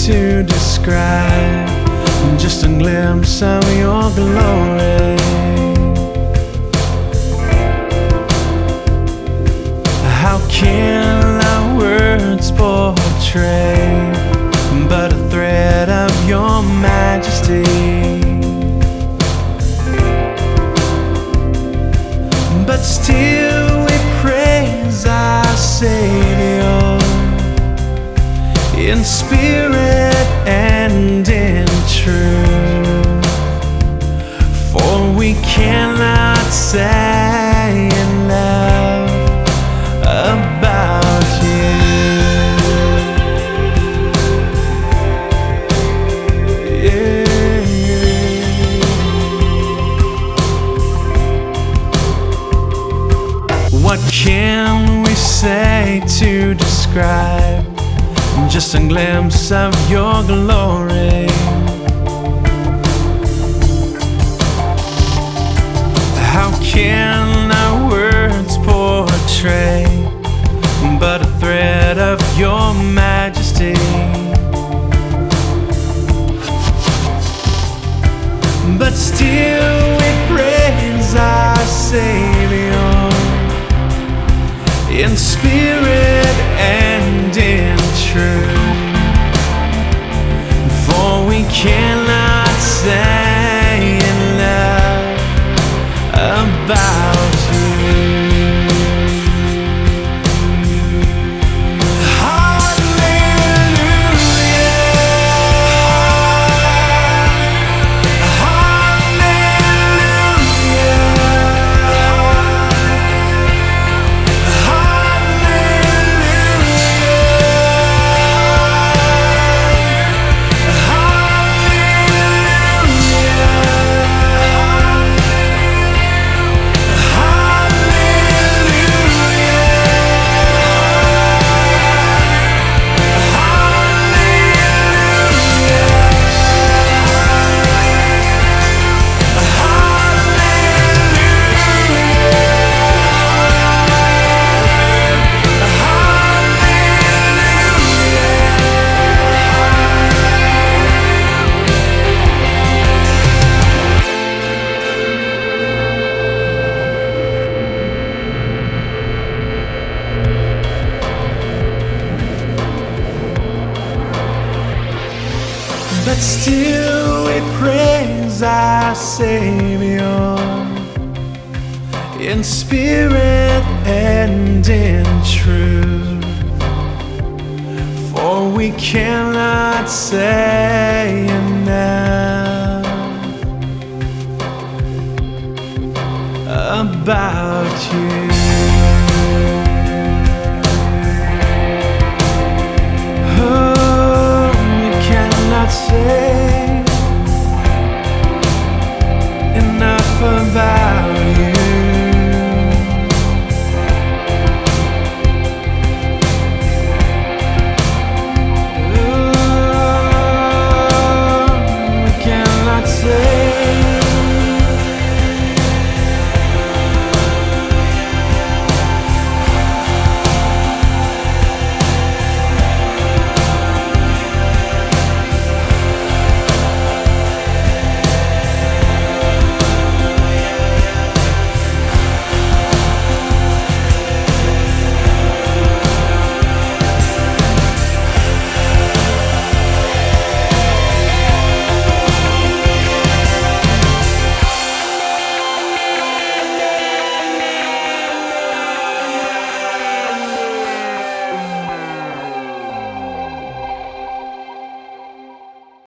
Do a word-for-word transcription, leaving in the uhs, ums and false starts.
to describe just a glimpse of your glory. How can our words portray but a thread of your majesty? But still we praise our Savior in spirit and in truth, for we cannot say enough about you. Yeah. What can we say to describe just a glimpse of your glory? How can our words portray but a thread of your majesty? But still we praise our Savior in spirit and in truth, for we cannot say enough about you. But still we praise our Savior in spirit and in truth, for we cannot say enough about you. Oh, we cannot say